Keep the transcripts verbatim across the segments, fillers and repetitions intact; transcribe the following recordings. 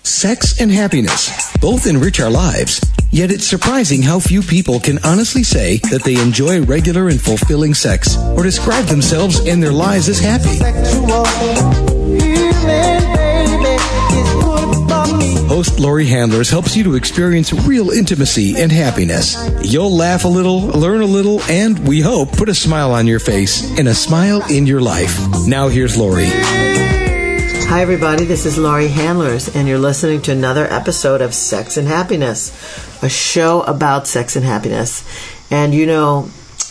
Sex and happiness both enrich our lives, yet it's surprising how few people can honestly say that they enjoy regular and fulfilling sex or describe themselves and their lives as happy. Host Laurie Handlers helps you to experience real intimacy and happiness. You'll laugh a little, learn a little, and, we hope, put a smile on your face and a smile in your life. Now here's Laurie. Hi, everybody. This is Laurie Handlers, and you're listening to another episode of Sex and Happiness, a show about sex and happiness. And, you know,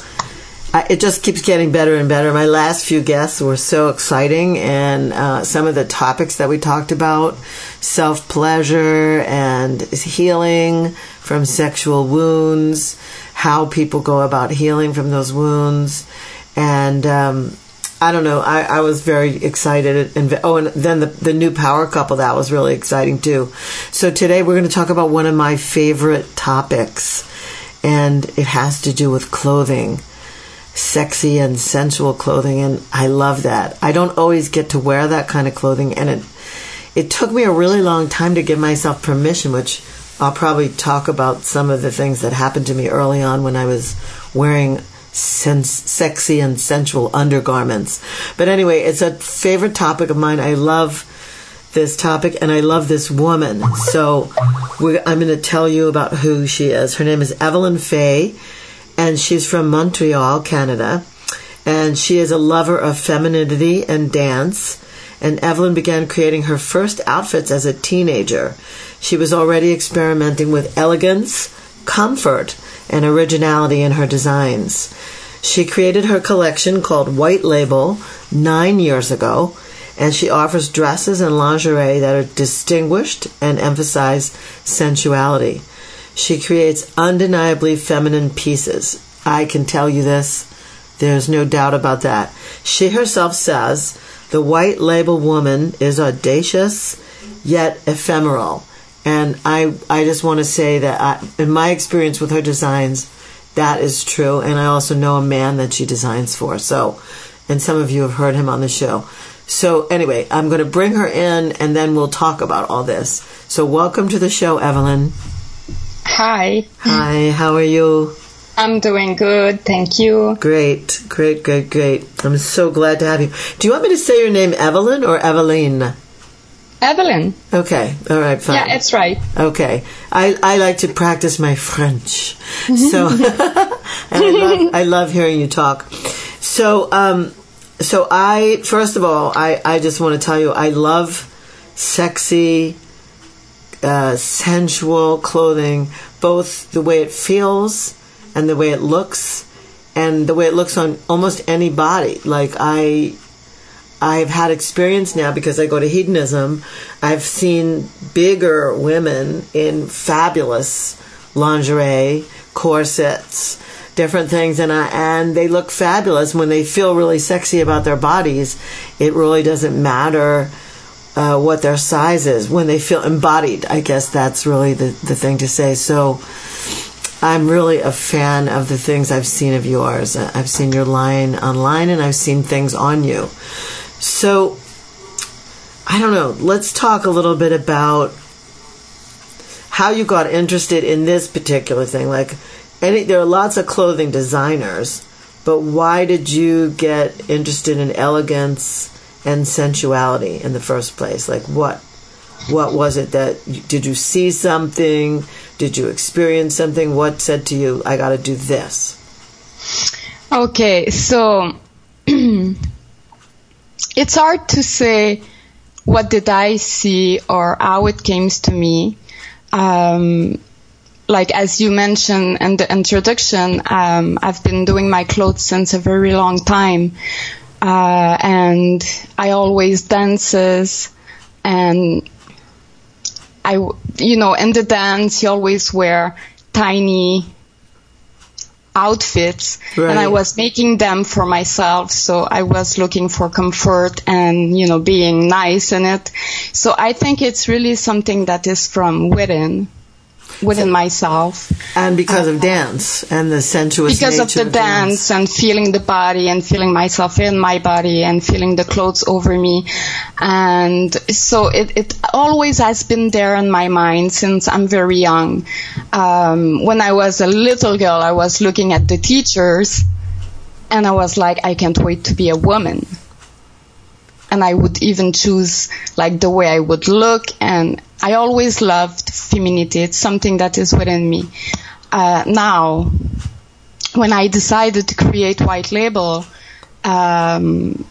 I, it just keeps getting better and better. My last few guests were so exciting, and uh, some of the topics that we talked about, self-pleasure and healing from sexual wounds, how people go about healing from those wounds, and um I don't know. I, I was very excited. And, oh, and then the, the new power couple, that was really exciting too. So today we're going to talk about one of my favorite topics, and it has to do with clothing, sexy and sensual clothing, and I love that. I don't always get to wear that kind of clothing, and it it took me a really long time to give myself permission, which I'll probably talk about some of the things that happened to me early on when I was wearing Sense, sexy and sensual undergarments. But anyway, it's a favorite topic of mine. I love this topic, and I love this woman. So we're, I'm going to tell you about who she is. Her name is Evelyn Faye, and she's from Montreal, Canada. And she is a lover of femininity and dance. And Evelyn began creating her first outfits as a teenager. She was already experimenting with elegance, comfort, and originality in her designs. She created her collection called White Label nine years ago, and she offers dresses and lingerie that are distinguished and emphasize sensuality. She creates undeniably feminine pieces. I can tell you this, there's no doubt about that. She herself says the White Label woman is audacious yet ephemeral. And I I just want to say that I, in my experience with her designs, that is true. And I also know a man that she designs for. So, and some of you have heard him on the show. So anyway, I'm going to bring her in, and then we'll talk about all this. So welcome to the show, Evelyn. Hi. Hi, how are you? I'm doing good, thank you. Great, great, great, great. I'm so glad to have you. Do you want me to say your name Evelyn or Eveline? Evelyn. Okay, all right, fine. Yeah, it's right. Okay. I, I like to practice my French. So, and I love, I love hearing you talk. So, um, so I, first of all, I, I just want to tell you, I love sexy, uh, sensual clothing, both the way it feels and the way it looks, and the way it looks on almost any body. Like, I... I've had experience now because I go to hedonism. I've seen bigger women in fabulous lingerie, corsets, different things, and I, and they look fabulous when they feel really sexy about their bodies. It really doesn't matter uh, what their size is. When they feel embodied, I guess that's really the, the thing to say. So I'm really a fan of the things I've seen of yours. I've seen your line online, and I've seen things on you. So, I don't know, let's talk a little bit about how you got interested in this particular thing. Like, any, there are lots of clothing designers, but why did you get interested in elegance and sensuality in the first place? Like, what what was it that, did you see something? Did you experience something? What said to you, I got to do this? Okay, so... It's hard to say what did I see or how it came to me. Um, like as you mentioned in the introduction, um, I've been doing my clothes since a very long time, uh, and I always dances, and I, you know, in the dance you always wear tiny outfits, right. And I was making them for myself, so I was looking for comfort and, you know, being nice in it. So I think it's really something that is from within. within myself. And because of dance and the sensuous Because nature of the dance, dance and feeling the body and feeling myself in my body and feeling the clothes over me. And so it, it always has been there in my mind since I'm very young. Um, when I was a little girl, I was looking at the teachers and I was like, I can't wait to be a woman. And I would even choose like the way I would look, and I always loved femininity. It's something that is within me. Uh, now, when I decided to create White Label, um,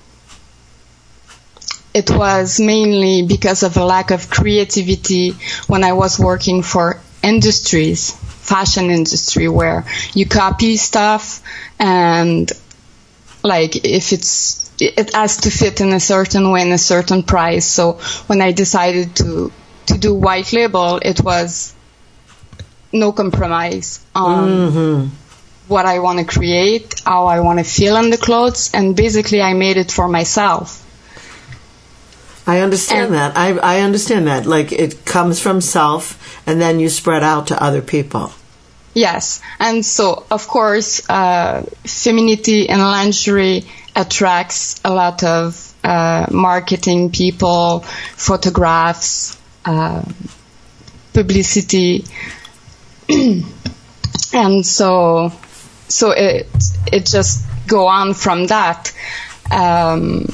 it was mainly because of a lack of creativity when I was working for industries, fashion industry, where you copy stuff and like if it's it has to fit in a certain way, in a certain price. So when I decided to to do White Label, it was no compromise on mm-hmm. what I want to create, how I want to feel in the clothes, and basically I made it for myself. I understand and, that. I I understand that. Like it comes from self, and then you spread out to other people. Yes, and so of course, uh, femininity in lingerie attracts a lot of uh, marketing people, photographs, uh, publicity, and so so it it just go on from that. Um,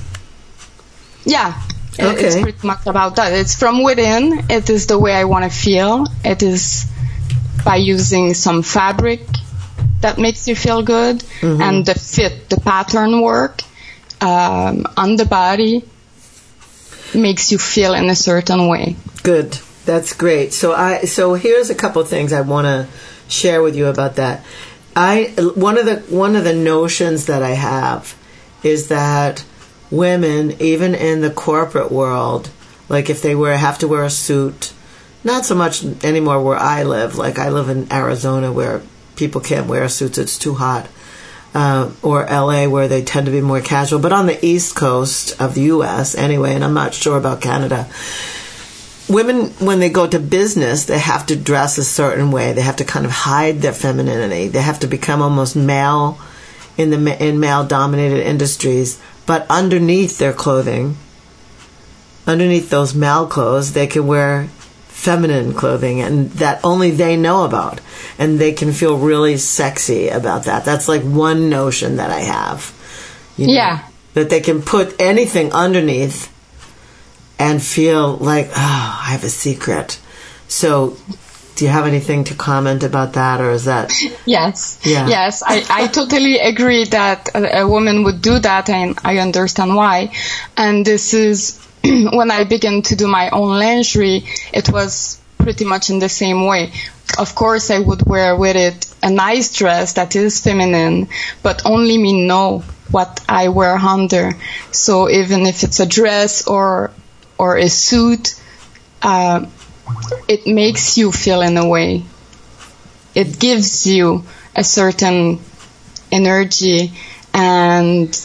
yeah, okay. It's pretty much about that. It's from within. It is the way I want to feel. It is by using some fabric that makes you feel good, mm-hmm. and the fit, the pattern work um, on the body makes you feel in a certain way. Good. That's great. So I so here's a couple of things I want to share with you about that. I one of the one of the notions that I have is that women, even in the corporate world, like if they wear have to wear a suit, not so much anymore where I live. Like I live in Arizona where people can't wear suits, it's too hot. Uh, or L A where they tend to be more casual. But on the East Coast of the U S anyway, and I'm not sure about Canada, women, when they go to business, they have to dress a certain way. They have to kind of hide their femininity. They have to become almost male in the in male-dominated industries. But underneath their clothing, underneath those male clothes, they can wear feminine clothing, and that only they know about, and they can feel really sexy about that. That's like one notion that I have. You know, yeah. That they can put anything underneath and feel like, oh, I have a secret. So, do you have anything to comment about that, or is that... Yes. Yeah. Yes, I, I totally agree that a, a woman would do that, and I understand why. And this is... when I began to do my own lingerie, it was pretty much in the same way. Of course, I would wear with it a nice dress that is feminine, but only me know what I wear under. So even if it's a dress or or a suit, uh, it makes you feel in a way. It gives you a certain energy, and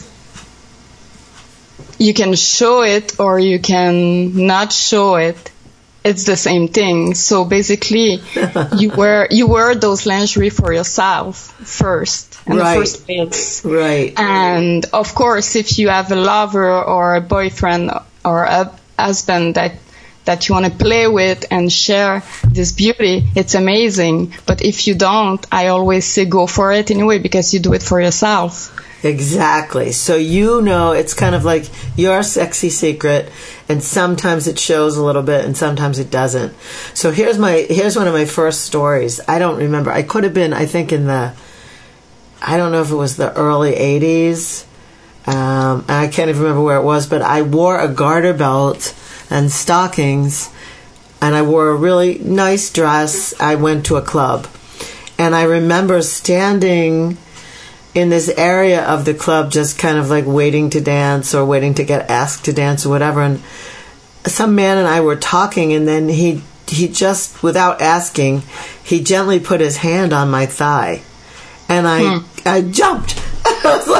you can show it or you can not show it. It's the same thing. So basically, you wear you wear those lingerie for yourself first, in right. the first place. Right. And of course, if you have a lover or a boyfriend or a husband that that you want to play with and share this beauty, it's amazing. But if you don't, I always say go for it anyway, because you do it for yourself. Exactly. So you know, it's kind of like your sexy secret, and sometimes it shows a little bit and sometimes it doesn't. So here's my here's one of my first stories. I don't remember. I could have been, I think, in the, I don't know if it was the early eighties. Um, I can't even remember where it was, but I wore a garter belt and stockings, and I wore a really nice dress. I went to a club, and I remember standing in this area of the club, just kind of like waiting to dance or waiting to get asked to dance or whatever. And some man and I were talking, and then he he just, without asking, he gently put his hand on my thigh, and I hmm. I jumped. I was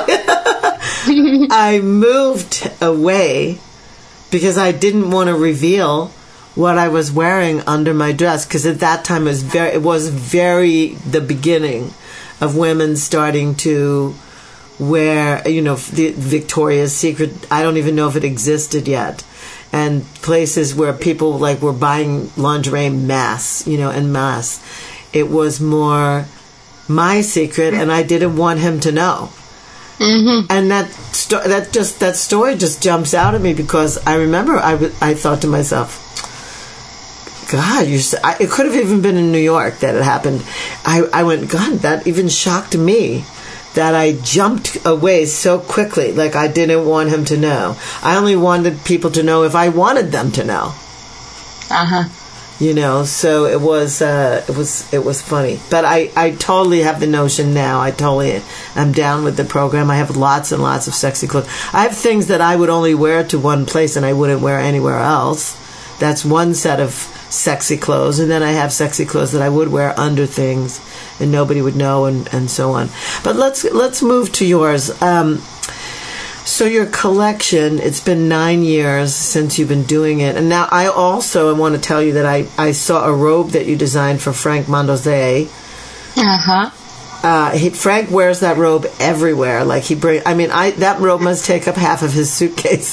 like, I moved away because I didn't want to reveal what I was wearing under my dress, because at that time it was very, it was very the beginning of women starting to wear, you know, the Victoria's Secret. I don't even know if it existed yet. And places where people like were buying lingerie mass, you know, en masse. It was more my secret, and I didn't want him to know. Mm-hmm. And that sto- that just that story just jumps out at me, because I remember I, w- I thought to myself, God, you're so, I, it could have even been in New York that it happened. I, I went, God, that even shocked me, that I jumped away so quickly, like I didn't want him to know. I only wanted people to know if I wanted them to know. Uh-huh. You know, so it was uh, it was it was funny. But I, I totally have the notion now. I totally am down with the program. I have lots and lots of sexy clothes. I have things that I would only wear to one place and I wouldn't wear anywhere else. That's one set of sexy clothes. And then I have sexy clothes that I would wear under things and nobody would know, and, and so on. But let's let's move to yours. Um, so your collection, it's been nine years since you've been doing it. And now I also want to tell you that I, I saw a robe that you designed for Frank Mondozzi. Uh-huh. Uh, he, Frank wears that robe everywhere. Like he bring, I mean, I that robe must take up half of his suitcase.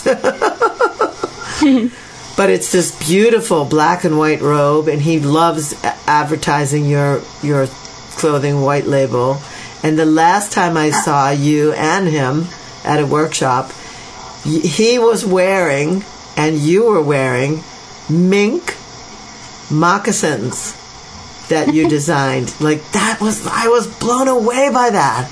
But it's this beautiful black and white robe, and he loves advertising your your clothing, White Label. And the last time I saw you and him at a workshop, he was wearing, and you were wearing, mink moccasins that you designed. Like, that was, I was blown away by that.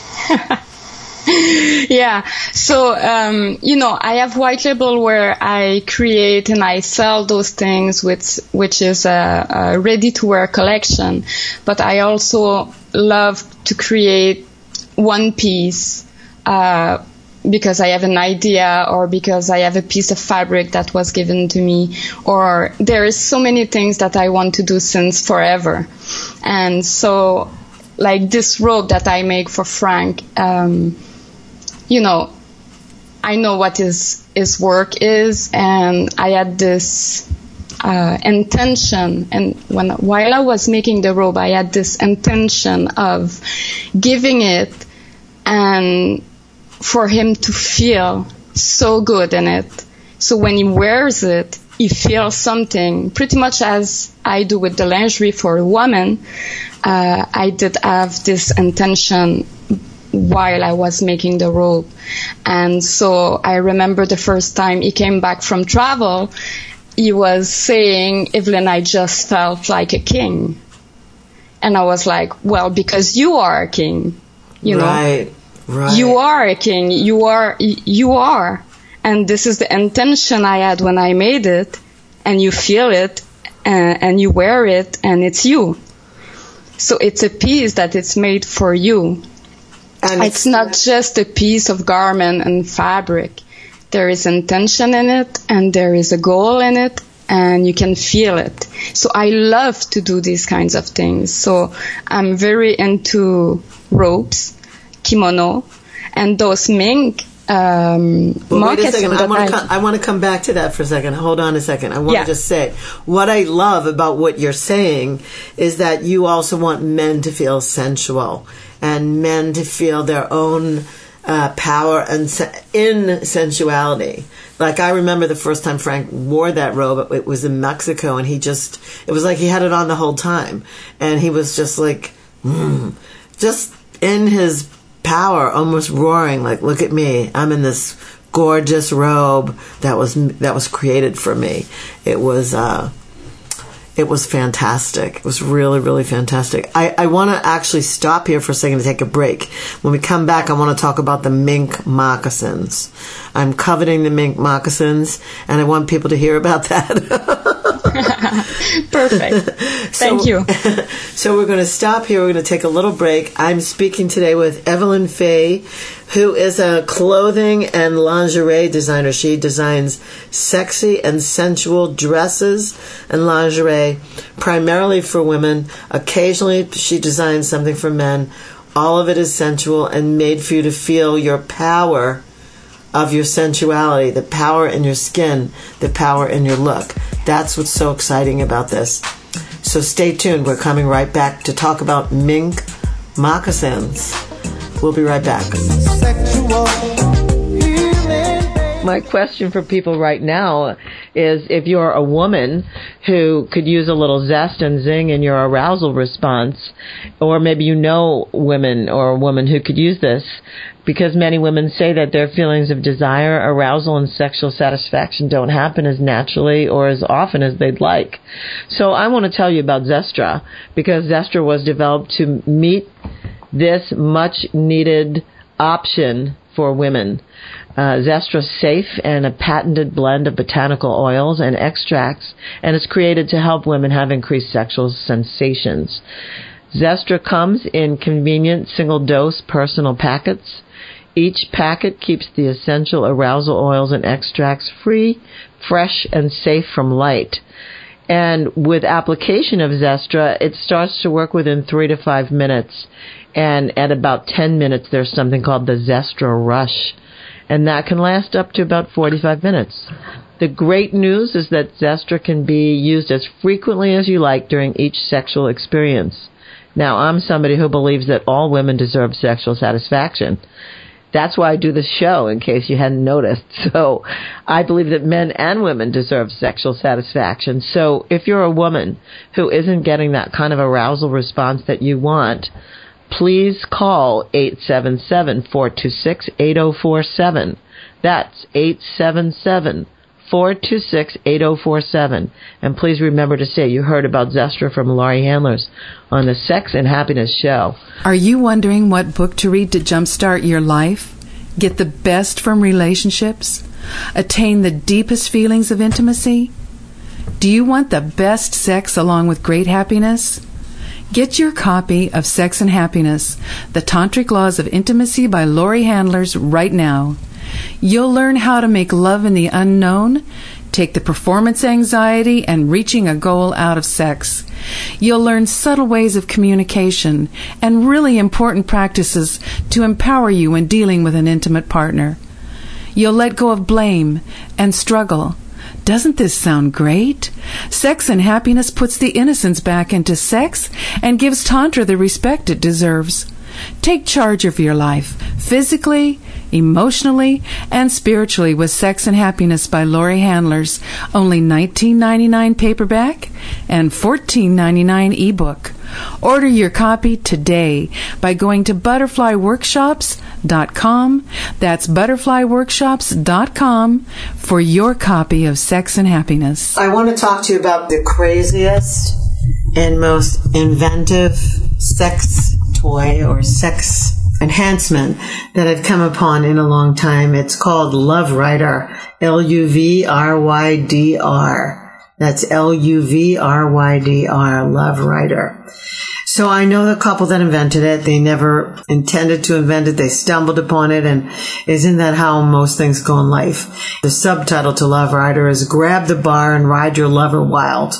Yeah. So, um, you know, I have White Label where I create and I sell those things, which, which is a, a ready-to-wear collection. But I also love to create one piece, uh, because I have an idea, or because I have a piece of fabric that was given to me, or there is so many things that I want to do since forever. And so, like this robe that I make for Frank, um, you know, I know what his, his work is, and I had this uh, intention, and when while I was making the robe, I had this intention of giving it and for him to feel so good in it. So when he wears it, he feels something, pretty much as I do with the lingerie for a woman. Uh, I did have this intention while I was making the robe. And so I remember the first time he came back from travel, he was saying, Evelyn, I just felt like a king. And I was like, well, because you are a king, you know. Right, right. You are a king. You are, you are. And this is the intention I had when I made it. And you feel it, and, and you wear it, and it's you. So it's a piece that it's made for you. And it's, it's not just a piece of garment and fabric. There is intention in it, and there is a goal in it, and you can feel it. So I love to do these kinds of things. So I'm very into robes, kimono, and those mink um, well, wait a second. I want, I, to come, I want to come back to that for a second. Hold on a second. I want yeah. to just say, what I love about what you're saying is that you also want men to feel sensual, and men to feel their own uh, power and se- in sensuality. Like, I remember the first time Frank wore that robe, it was in Mexico, and he just, it was like he had it on the whole time. And he was just like, mm, just in his power, almost roaring, like, look at me, I'm in this gorgeous robe that was that was created for me. It was uh, it was fantastic. It was really, really fantastic. I, I want to actually stop here for a second to take a break. When we come back, I want to talk about the mink moccasins. I'm coveting the mink moccasins, and I want people to hear about that. Perfect. Thank so, you. So we're going to stop here. We're going to take a little break. I'm speaking today with Evelyn Faye, who is a clothing and lingerie designer. She designs sexy and sensual dresses and lingerie, primarily for women. Occasionally, she designs something for men. All of it is sensual and made for you to feel your power of your sensuality, the power in your skin, the power in your look. That's what's so exciting about this. So stay tuned. We're coming right back to talk about mink moccasins. We'll be right back. Sexual healing. My question for people right now is, if you're a woman who could use a little zest and zing in your arousal response, or maybe you know women or a woman who could use this, because many women say that their feelings of desire, arousal, and sexual satisfaction don't happen as naturally or as often as they'd like. So I want to tell you about Zestra, because Zestra was developed to meet this much-needed option for women. Uh, Zestra's safe and a patented blend of botanical oils and extracts, and it's created to help women have increased sexual sensations. Zestra comes in convenient single-dose personal packets. Each packet keeps the essential arousal oils and extracts free, fresh, and safe from light. And with application of Zestra, it starts to work within three to five minutes. And at about ten minutes, there's something called the Zestra Rush. And that can last up to about forty-five minutes. The great news is that Zestra can be used as frequently as you like during each sexual experience. Now, I'm somebody who believes that all women deserve sexual satisfaction. That's why I do this show, in case you hadn't noticed. So I believe that men and women deserve sexual satisfaction. So if you're a woman who isn't getting that kind of arousal response that you want, please call eight seven seven, four two six, eight zero four seven. That's eight seven seven, four two six, eight zero four seven. And please remember to say you heard about Zestra from Laurie Handlers on the Sex and Happiness Show. Are you wondering what book to read to jumpstart your life? Get the best from relationships? Attain the deepest feelings of intimacy? Do you want the best sex along with great happiness? Get your copy of Sex and Happiness, The Tantric Laws of Intimacy by Laurie Handlers right now. You'll learn how to make love in the unknown, take the performance anxiety and reaching a goal out of sex. You'll learn subtle ways of communication and really important practices to empower you when dealing with an intimate partner. You'll let go of blame and struggle. Doesn't this sound great? Sex and Happiness puts the innocence back into sex and gives Tantra the respect it deserves. Take charge of your life, physically, emotionally, and spiritually with Sex and Happiness by Laurie Handlers. Only nineteen ninety-nine paperback and fourteen ninety-nine ebook. Order your copy today by going to butterfly workshops dot com. That's butterfly workshops dot com for your copy of Sex and Happiness. I want to talk to you about the craziest and most inventive sex toy or sex enhancement that I've come upon in a long time. It's called Love Rider, L U V R Y D R. That's L U V R Y D R, Love Rider. So I know the couple that invented it. They never intended to invent it. They stumbled upon it, and isn't that how most things go in life? The subtitle to Love Rider is Grab the Bar and Ride Your Lover Wild.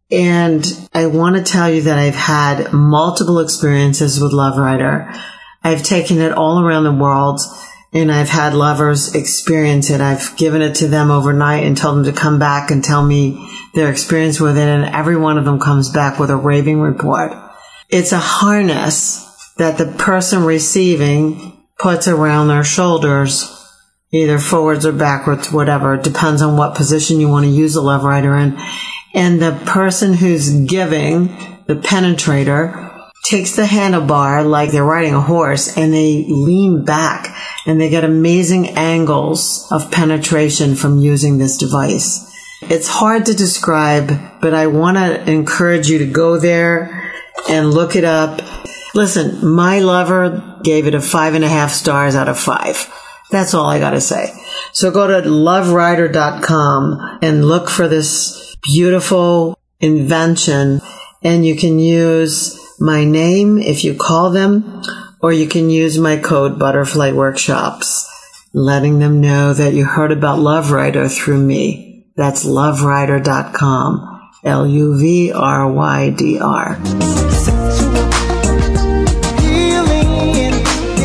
And I want to tell you that I've had multiple experiences with Love Rider. I've taken it all around the world, and I've had lovers experience it. I've given it to them overnight and told them to come back and tell me their experience with it, and every one of them comes back with a raving report. It's a harness that the person receiving puts around their shoulders, either forwards or backwards, whatever. It depends on what position you want to use the Love Rider in. And the person who's giving, the penetrator, takes the handlebar like they're riding a horse, and they lean back, and they get amazing angles of penetration from using this device. It's hard to describe, but I want to encourage you to go there and look it up. Listen, my lover gave it a five and a half stars out of five. That's all I got to say. So go to love rider dot com and look for this beautiful invention, and you can use my name if you call them, or you can use my code Butterfly Workshops, letting them know that you heard about Love Rider through me. That's love rider dot com, L U V R Y D R.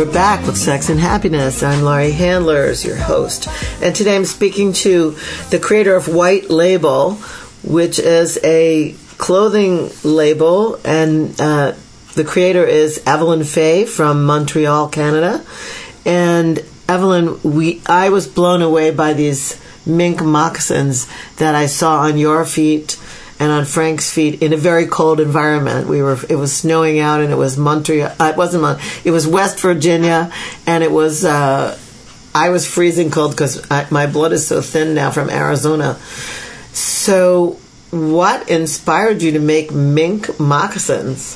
we're back with Sex and Happiness. I'm Laurie Handlers, your host. And today I'm speaking to the creator of White Label, which is a clothing label. And uh, the creator is Evelyn Fay from Montreal, Canada. And Evelyn, we I was blown away by these mink moccasins that I saw on your feet and on Frank's feet in a very cold environment. We were, it was snowing out, and it was Montreal. Uh, it wasn't Mon- It was West Virginia, and it was. Uh, I was freezing cold because my blood is so thin now from Arizona. So, what inspired you to make mink moccasins?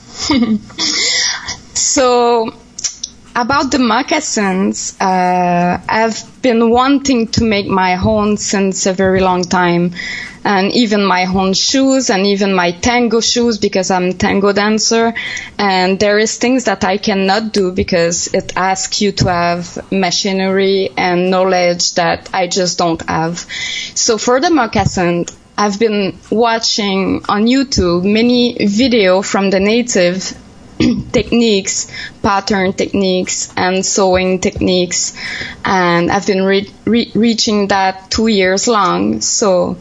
So, about the moccasins, uh, I've been wanting to make my own since a very long time. And even my own shoes and even my tango shoes, because I'm a tango dancer. And there is things that I cannot do because it asks you to have machinery and knowledge that I just don't have. So for the moccasin, I've been watching on YouTube many videos from the native techniques, pattern techniques, and sewing techniques. And I've been re- re- reaching that two years long. So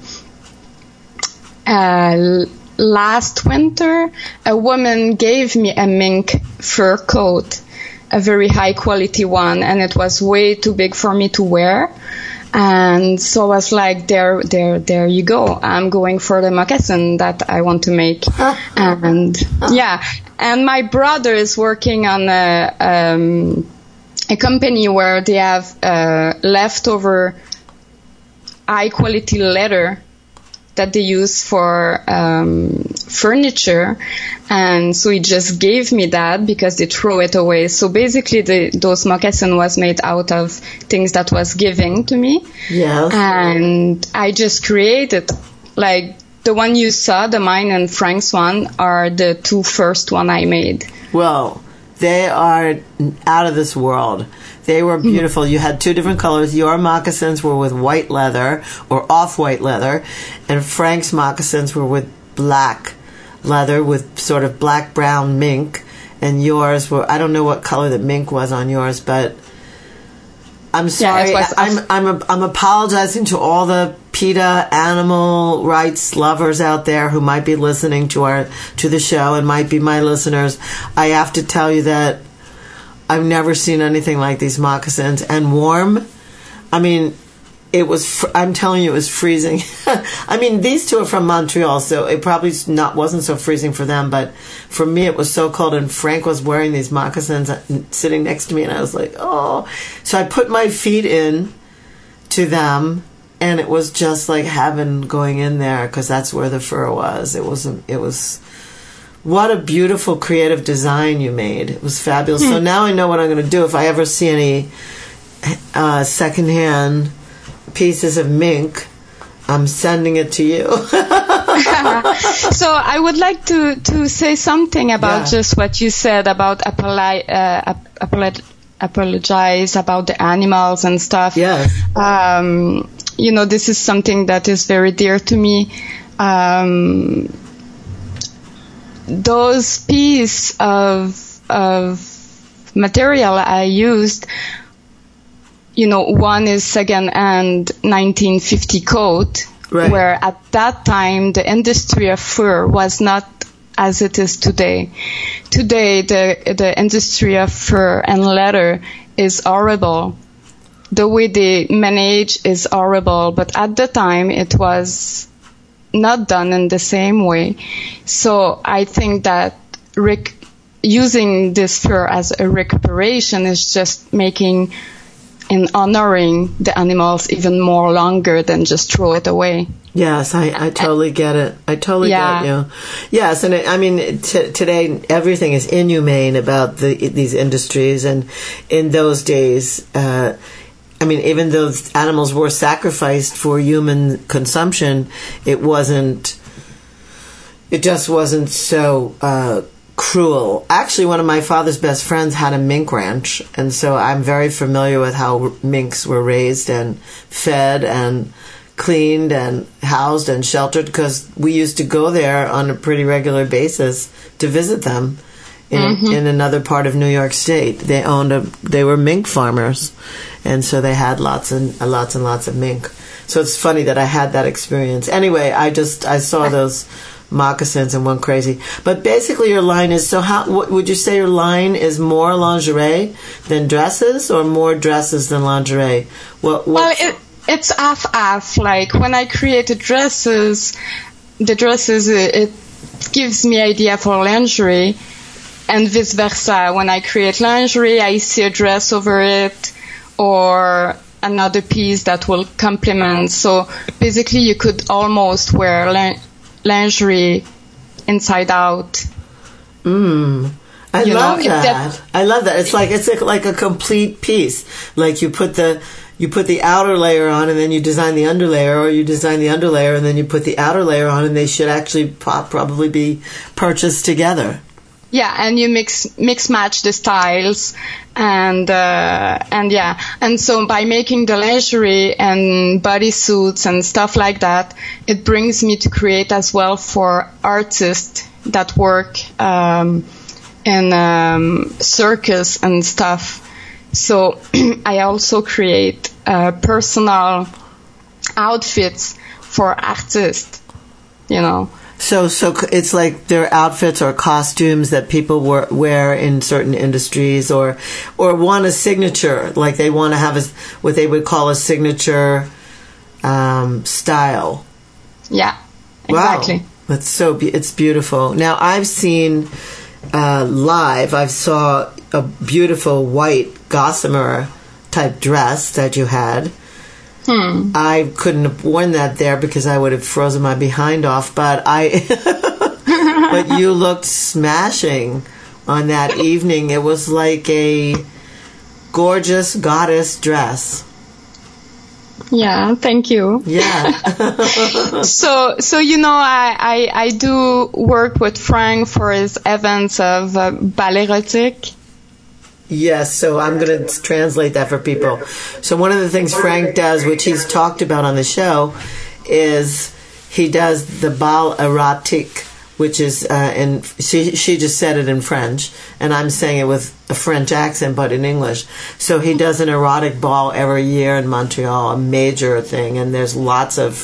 Uh, last winter, a woman gave me a mink fur coat, a very high quality one, and it was way too big for me to wear. And so I was like, there, there, there you go. I'm going for the moccasin that I want to make. And yeah, and my brother is working on a, um, a company where they have uh, leftover high quality leather that they use for um, furniture, and so he just gave me that because they throw it away. So basically, the, those moccasin was made out of things that was given to me. Yes. And I just created, like the one you saw, the mine and Frank's one, are the two first one I made. Well, they are out of this world. They were beautiful. You had two different colors. Your moccasins were with white leather or off-white leather, and Frank's moccasins were with black leather with sort of black-brown mink, and yours were, I don't know what color the mink was on yours, but I'm sorry. Yeah, I'm I'm I'm apologizing to all the PETA animal rights lovers out there who might be listening to our to the show and might be my listeners. I have to tell you that I've never seen anything like these moccasins, and warm. I mean, it was. Fr- I'm telling you, it was freezing. I mean, these two are from Montreal, so it probably not wasn't so freezing for them, but for me, it was so cold. And Frank was wearing these moccasins, sitting next to me, and I was like, oh. So I put my feet in to them, and it was just like heaven going in there because that's where the fur was. It was. It was. What a beautiful creative design you made. It was fabulous. Hmm. So now I know what I'm going to do. If I ever see any uh, secondhand pieces of mink, I'm sending it to you. So I would like to, to say something about yeah. just what you said about apoli- uh, apolo- apologize about the animals and stuff. Yes. Um, you know, this is something that is very dear to me. Um, those pieces of of material I used, you know, one is second-hand nineteen fifty coat, right. Where at that time the industry of fur was not as it is today. Today the the industry of fur and leather is horrible. The way they manage is horrible, but at the time it was not done in the same way. So I think that rec- using this fur as a recuperation is just making and honoring the animals even more longer than just throw it away. Yes, I, I totally get it. I totally yeah. get you. Yes, and it, I mean, t- today everything is inhumane about the, these industries, and in those days, uh, I mean, even though animals were sacrificed for human consumption, it wasn't, it just wasn't so uh, cruel. Actually, one of my father's best friends had a mink ranch, and so I'm very familiar with how minks were raised and fed and cleaned and housed and sheltered, because we used to go there on a pretty regular basis to visit them. in, mm-hmm. in another part of New York State. They owned a, they were mink farmers, and so they had lots and lots and lots of mink. So it's funny that I had that experience. Anyway, I just, I saw those moccasins and went crazy. But basically your line is, so how, what, would you say your line is more lingerie than dresses, or more dresses than lingerie? What, well, it, it's half-half. Like, when I created dresses, the dresses, it, it gives me idea for lingerie, and vice versa. When I create lingerie, I see a dress over it, or another piece that will complement. So basically you could almost wear lin- lingerie inside out. Mm. I you love know, that. that. I love that. It's like, it's like a complete piece. Like you put the, you put the outer layer on and then you design the underlayer, or you design the underlayer and then you put the outer layer on, and they should actually pop, probably be purchased together. Yeah, and you mix mix match the styles, and uh, and yeah, and so by making the lingerie and bodysuits and stuff like that, it brings me to create as well for artists that work um, in um, circus and stuff. So I also create uh, personal outfits for artists, you know. So, so it's like their outfits or costumes that people wear, wear in certain industries, or, or want a signature, like they want to have a, what they would call a signature, um, style. Yeah, exactly. Wow. That's so, be- it's beautiful. Now, I've seen, uh, live, I saw a beautiful white gossamer type dress that you had. Hmm. I couldn't have worn that there because I would have frozen my behind off, but I, but you looked smashing on that evening. It was like a gorgeous goddess dress. Yeah, thank you. Yeah. so, so you know, I, I, I do work with Frank for his events of uh, ballet erotique. Yes, so I'm going to translate that for people. So one of the things Frank does, which he's talked about on the show, is he does the bal erotique, which is uh, in she she just said it in French, and I'm saying it with a French accent, but in English. So he does an erotic ball every year in Montreal, a major thing, and there's lots of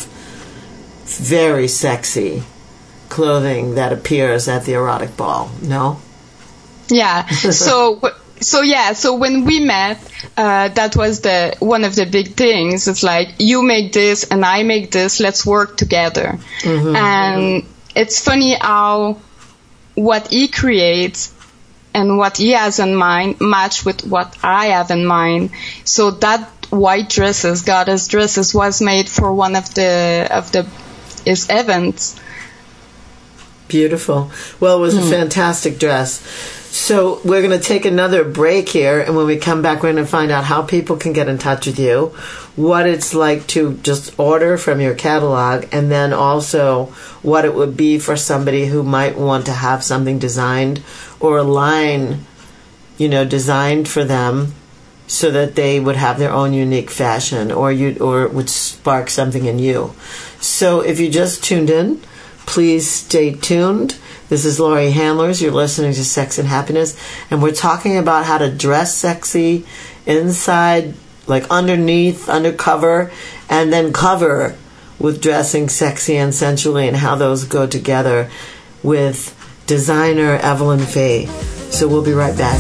very sexy clothing that appears at the erotic ball. No? Yeah. So. So yeah, so when we met, uh, that was the one of the big things. It's like, you make this and I make this, let's work together. Mm-hmm. And it's funny how what he creates and what he has in mind match with what I have in mind. So that white dresses, goddess dresses, was made for one of the of the his events. Beautiful. Well, it was mm. a fantastic dress. So we're going to take another break here, and when we come back, we're going to find out how people can get in touch with you, what it's like to just order from your catalog, and then also what it would be for somebody who might want to have something designed or a line, you know, designed for them so that they would have their own unique fashion, or you, or it would spark something in you. So if you just tuned in, please stay tuned. This is Laurie Handlers. You're listening to Sex and Happiness, and we're talking about how to dress sexy inside, like underneath, undercover, and then cover with dressing sexy and sensually, and how those go together with designer Evelyn Faye. So we'll be right back.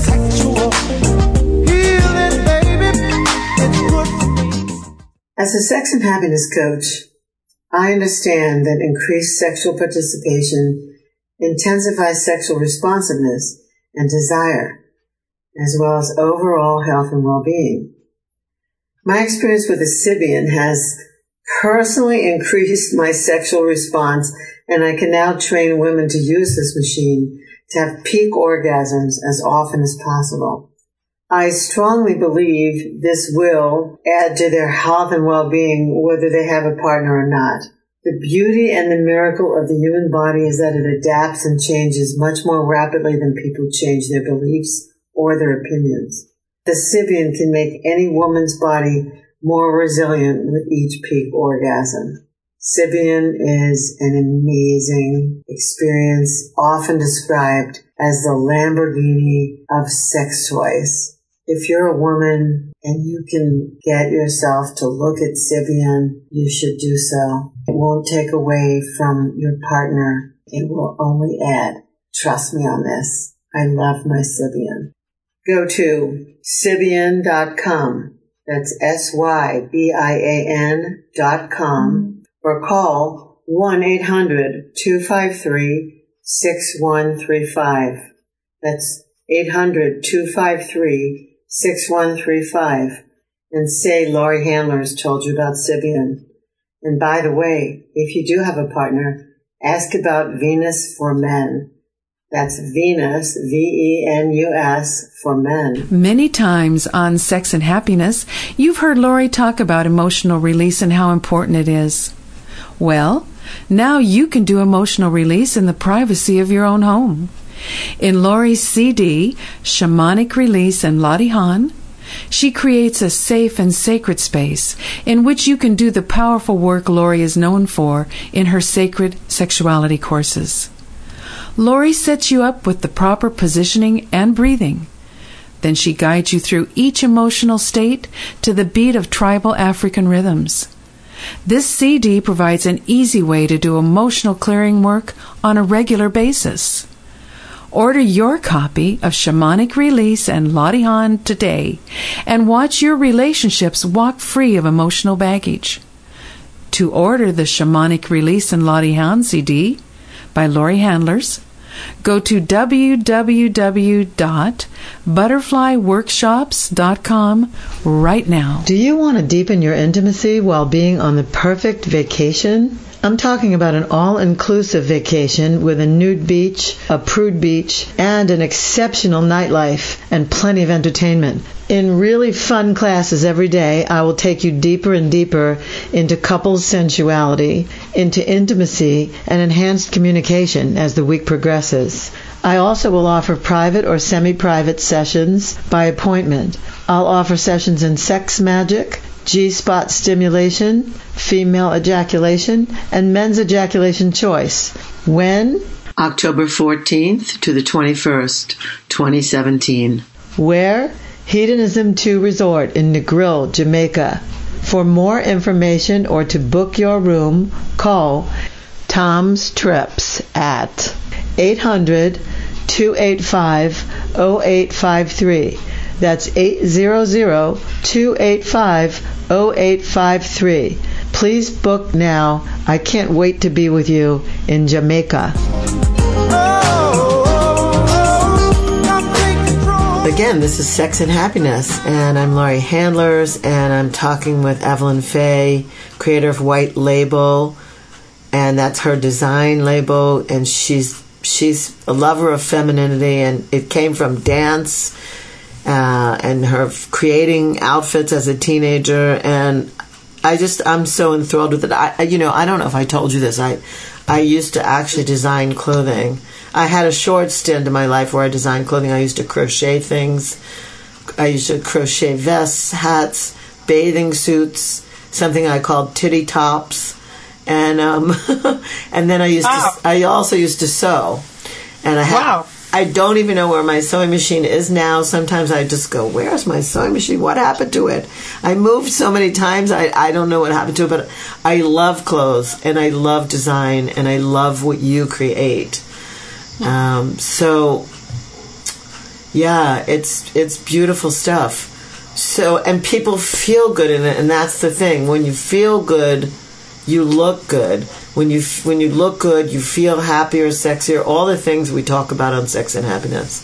As a sex and happiness coach, I understand that increased sexual participation intensifies sexual responsiveness and desire, as well as overall health and well-being. My experience with the Sybian has personally increased my sexual response, and I can now train women to use this machine to have peak orgasms as often as possible. I strongly believe this will add to their health and well-being whether they have a partner or not. The beauty and the miracle of the human body is that it adapts and changes much more rapidly than people change their beliefs or their opinions. The Sybian can make any woman's body more resilient with each peak orgasm. Sybian is an amazing experience, often described as the Lamborghini of sex toys. If you're a woman and you can get yourself to look at Sybian, you should do so. It won't take away from your partner. It will only add. Trust me on this. I love my Sybian. Go to Sybian dot com. That's S Y B I A N dot com. Or call one eight hundred two five three six one three five. That's eight hundred two five three six one three five. And say Laurie Handlers told you about Sybian. And by the way, if you do have a partner, ask about Venus for Men. That's Venus, V E N U S, for men. Many times on Sex and Happiness, you've heard Laurie talk about emotional release and how important it is. Well, now you can do emotional release in the privacy of your own home. In Laurie's C D, Shamanic Release and Latihan, she creates a safe and sacred space in which you can do the powerful work Laurie is known for in her sacred sexuality courses. Laurie sets you up with the proper positioning and breathing. Then she guides you through each emotional state to the beat of tribal African rhythms. This C D provides an easy way to do emotional clearing work on a regular basis. Order your copy of Shamanic Release and Latihan today and watch your relationships walk free of emotional baggage. To order the Shamanic Release and Latihan C D by Laurie Handlers, go to w w w dot butterfly workshops dot com right now. Do you want to deepen your intimacy while being on the perfect vacation? I'm talking about an all-inclusive vacation with a nude beach, a prude beach, and an exceptional nightlife and plenty of entertainment. In really fun classes every day, I will take you deeper and deeper into couples sensuality, into intimacy, and enhanced communication as the week progresses. I also will offer private or semi-private sessions by appointment. I'll offer sessions in sex magic, G-spot stimulation, female ejaculation, and men's ejaculation choice. When? October fourteenth to the twenty-first, twenty seventeen. Where? Hedonism two Resort in Negril, Jamaica. For more information or to book your room, call Tom's Trips at eight hundred two eight five oh eight five three. That's eight hundred two eight five oh eight five three. Please book now. I can't wait to be with you in Jamaica. Again, this is Sex and Happiness, and I'm Laurie Handlers, and I'm talking with Evelyn Faye, creator of White Label, and that's her design label, and she's she's a lover of femininity, and it came from dance uh, and her creating outfits as a teenager, and I just I'm so enthralled with it. I you know I don't know if I told you this. I I used to actually design clothing. I had a short stint in my life where I designed clothing. I used to crochet things. I used to crochet vests, hats, bathing suits, something I called titty tops, and um, and then I used wow. to. I also used to sew, and I had, wow. I don't even know where my sewing machine is now. Sometimes I just go, "Where's my sewing machine? What happened to it?" I moved so many times. I I don't know what happened to it, but I love clothes and I love design and I love what you create. Um, so, yeah, it's it's beautiful stuff. So, and people feel good in it, and that's the thing. When you feel good, you look good. When you when you look good, you feel happier, sexier. All the things we talk about on Sex and Happiness.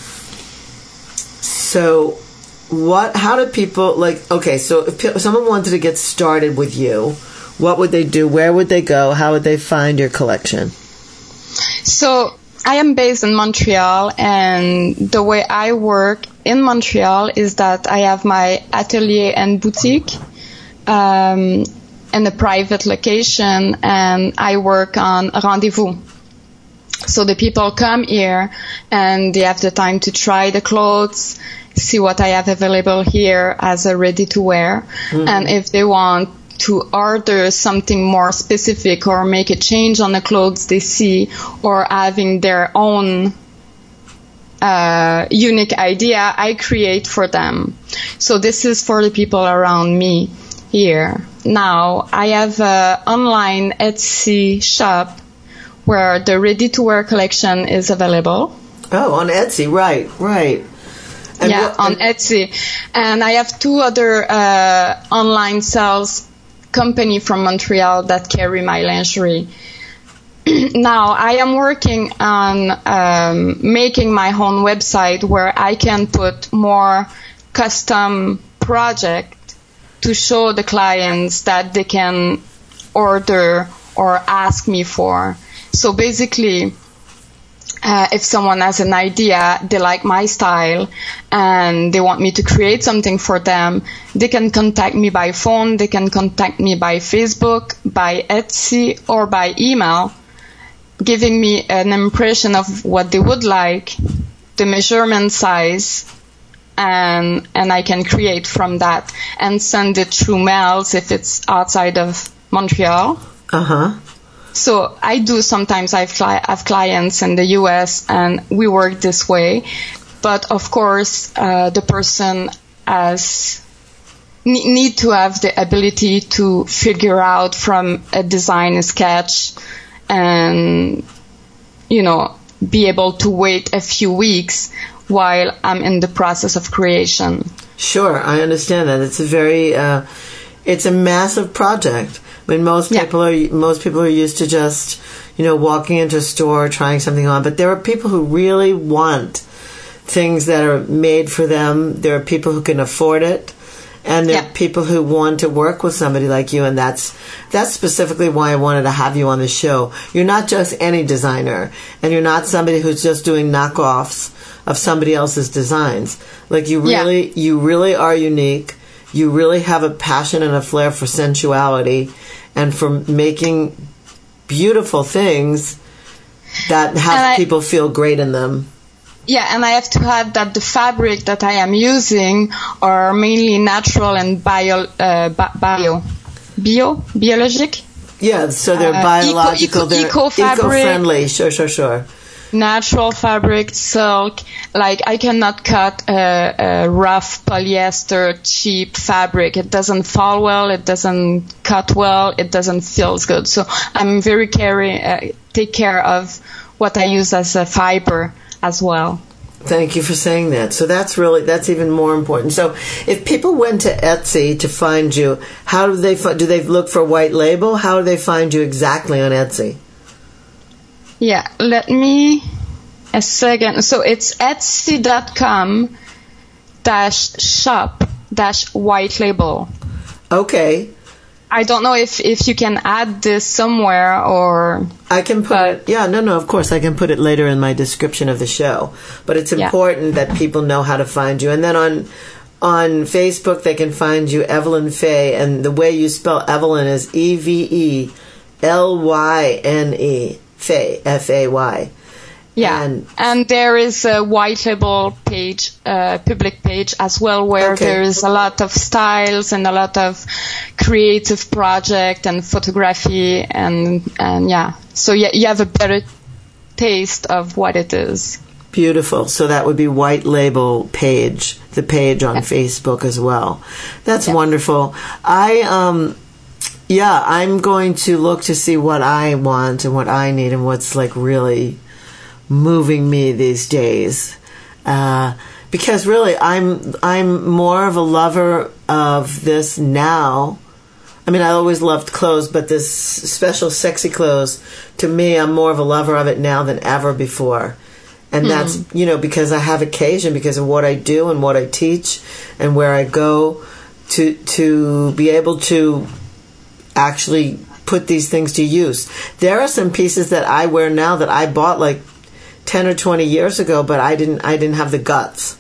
So, what? How do people like? Okay, so if, if someone wanted to get started with you, what would they do? Where would they go? How would they find your collection? So, I am based in Montreal, and the way I work in Montreal is that I have my atelier and boutique um, in a private location, and I work on rendezvous. So the people come here, and they have the time to try the clothes, see what I have available here as a ready-to-wear, mm-hmm. and if they want to order something more specific or make a change on the clothes they see or having their own uh, unique idea, I create for them. So this is for the people around me here. Now, I have an online Etsy shop where the ready-to-wear collection is available. Oh, on Etsy, right, right. And yeah, what, on and- Etsy. And I have two other uh, online sales company from Montreal that carry my lingerie. Now, I am working on um, making my own website where I can put more custom project to show the clients that they can order or ask me for. So basically, uh, if someone has an idea, they like my style, and they want me to create something for them, they can contact me by phone, they can contact me by Facebook, by Etsy, or by email, giving me an impression of what they would like, the measurement size, and and I can create from that and send it through mails if it's outside of Montreal. Uh-huh. So I do sometimes I have, have clients in the U S and we work this way. But of course, uh, the person has need to have the ability to figure out from a design sketch and, you know, be able to wait a few weeks while I'm in the process of creation. Sure, I understand that. It's a very, uh, it's a massive project. I mean, most Yeah. people are most people are used to just, you know, walking into a store, trying something on. But there are people who really want things that are made for them. There are people who can afford it, and there Yeah. are people who want to work with somebody like you. And that's that's specifically why I wanted to have you on the show. You're not just any designer, and you're not somebody who's just doing knockoffs of somebody else's designs. Like you really, Yeah. you really are unique. You really have a passion and a flair for sensuality and for making beautiful things that have I, people feel great in them. Yeah, and I have to add that the fabric that I am using are mainly natural and bio, uh, bio, bio, biologic. Yeah, so they're Uh, biological, eco- they're eco-fabric. eco-friendly. Sure, sure, sure. Natural fabric, silk. Like I cannot cut a, a rough polyester, cheap fabric. It doesn't fall well. It doesn't cut well. It doesn't feel good. So I'm very carry, uh, take care of what I use as a fiber as well. Thank you for saying that. So that's really, that's even more important. So if people went to Etsy to find you, how do they, do they look for white label? How do they find you exactly on Etsy? Yeah, let me a second. So it's etsy.com dash shop dash white label. Okay. I don't know if, if you can add this somewhere or... I can put but, it, yeah, no, no, of course, I can put it later in my description of the show. But it's important yeah. that people know how to find you. And then on on Facebook, they can find you, Evelyn Faye, and the way you spell Evelyn is E V E L Y N E. Faye, F A Y. Yeah, and, and there is a white label page, uh, public page as well, where okay. there is a lot of styles and a lot of creative project and photography and and yeah. So yeah, you have a better taste of what it is. Beautiful. So that would be white label page, the page on yeah. Facebook as well. That's yeah. wonderful. I um. Yeah, I'm going to look to see what I want and what I need and what's like really moving me these days. Uh, because really, I'm I'm more of a lover of this now. I mean, I always loved clothes, but this special sexy clothes, to me, I'm more of a lover of it now than ever before. And mm. that's, you know, because I have occasion, because of what I do and what I teach and where I go to to be able to actually put these things to use. There are some pieces that I wear now that I bought like ten or twenty years ago, but I didn't I didn't have the guts.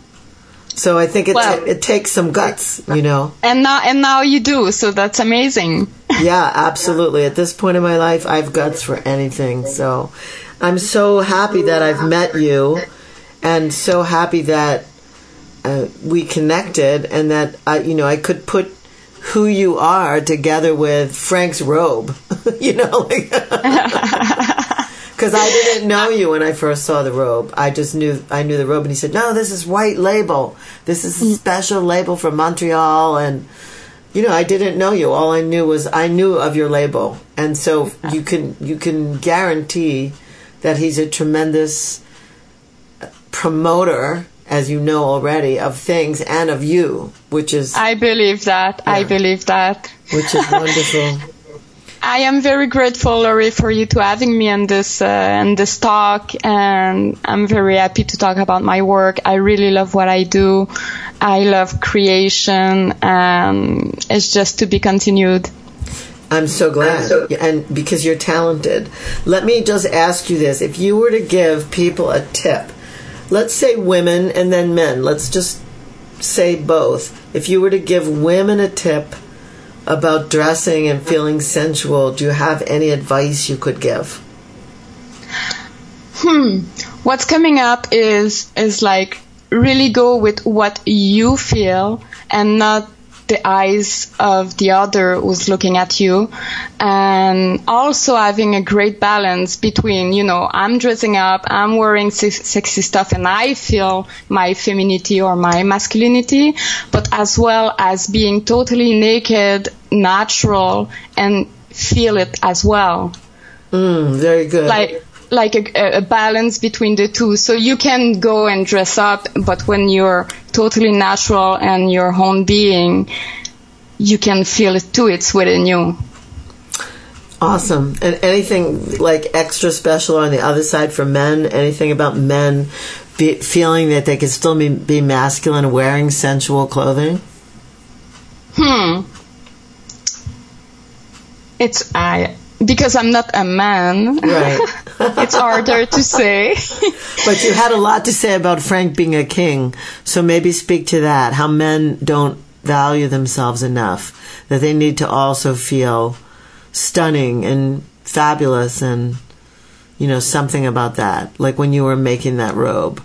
So I think it well, t- it takes some guts, you know. And now and now you do, so that's amazing. Yeah, absolutely. At this point in my life, I've guts for anything. So I'm so happy that I've met you, and so happy that uh, we connected, and that I, you know, I could put who you are together with Frank's robe, you know, like, Because I didn't know you when I first saw the robe. I just knew I knew the robe, and he said, "No, this is white label. This is a special label from Montreal." And you know, I didn't know you. All I knew was I knew of your label, and so you can you can guarantee that he's a tremendous promoter, as you know already, of things and of you, which is I believe that. Yeah. I believe that. Which is wonderful. I am very grateful, Laurie, for you to having me in this uh, in this talk, and I'm very happy to talk about my work. I really love what I do. I love creation, and it's just to be continued. I'm so glad, and because you're talented. Let me just ask you this: if you were to give people a tip, let's say women and then men, let's just say both. If you were to give women a tip about dressing and feeling sensual, do you have any advice you could give? Hmm. What's coming up is is like really go with what you feel and not the eyes of the other who's looking at you, and also having a great balance between, you know, I'm dressing up, I'm wearing sexy stuff, and I feel my femininity or my masculinity, but as well as being totally naked, natural, and feel it as well. Mm, very good. Like, like a, a balance between the two. So you can go and dress up, but when you're totally natural and your own being, you can feel it too. It's within you. Awesome. And anything like extra special on the other side for men? Anything about men be, feeling that they can still be, be masculine wearing sensual clothing? Hmm. It's I... Because I'm not a man, right? It's harder to say. But you had a lot to say about Frank being a king, so maybe speak to that, how men don't value themselves enough, that they need to also feel stunning and fabulous and, you know, something about that, like when you were making that robe.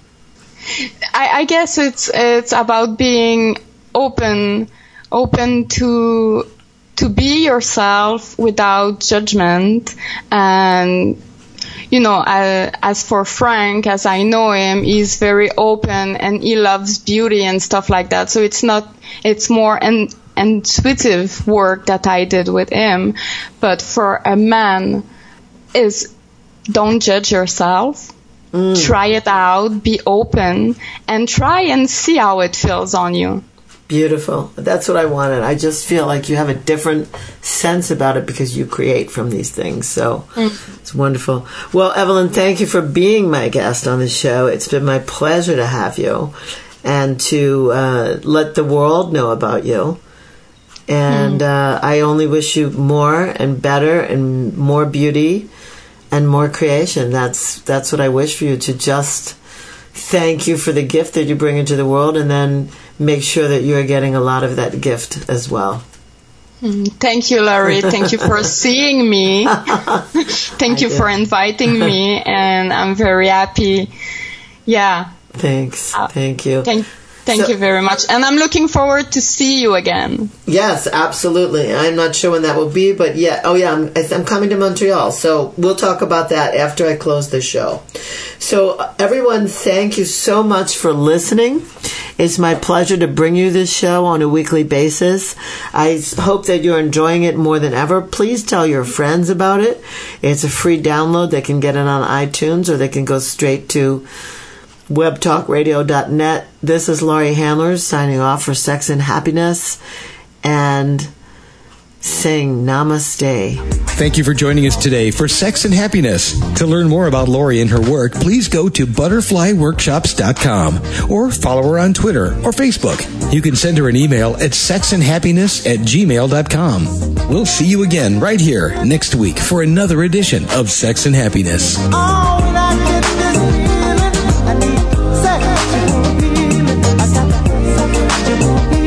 I, I guess it's it's about being open, open to... to be yourself without judgment. And, you know, uh, as for Frank, as I know him, he's very open and he loves beauty and stuff like that. So it's not, it's more an intuitive work that I did with him. But for a man, is don't judge yourself. Mm. Try it out, be open, and try and see how it feels on you. Beautiful. That's what I wanted. I just feel like you have a different sense about it because you create from these things. So mm. It's wonderful. Well, Evelyn, thank you for being my guest on the show. It's been my pleasure to have you and to uh, let the world know about you. And mm. uh, I only wish you more and better and more beauty and more creation. That's that's what I wish for you, to just thank you for the gift that you bring into the world, and then make sure that you're getting a lot of that gift as well. Thank you, Laurie. Thank you for seeing me. Thank I you did. for inviting me, and I'm very happy. Yeah. Thanks. Uh, Thank you. Thank, thank so, you very much. And I'm looking forward to see you again. Yes, absolutely. I'm not sure when that will be, but yeah. Oh, yeah, I'm, I'm coming to Montreal, so we'll talk about that after I close the show. So, everyone, thank you so much for listening. It's my pleasure to bring you this show on a weekly basis. I hope that you're enjoying it more than ever. Please tell your friends about it. It's a free download. They can get it on iTunes, or they can go straight to web talk radio dot net. This is Laurie Handlers signing off for Sex and Happiness, and saying namaste. Thank you for joining us today for Sex and Happiness. To learn more about Laurie and her work, please go to butterfly workshops dot com or follow her on Twitter or Facebook. You can send her an email at sex and happiness at gmail dot com. We'll see you again right here next week for another edition of Sex and Happiness. Oh,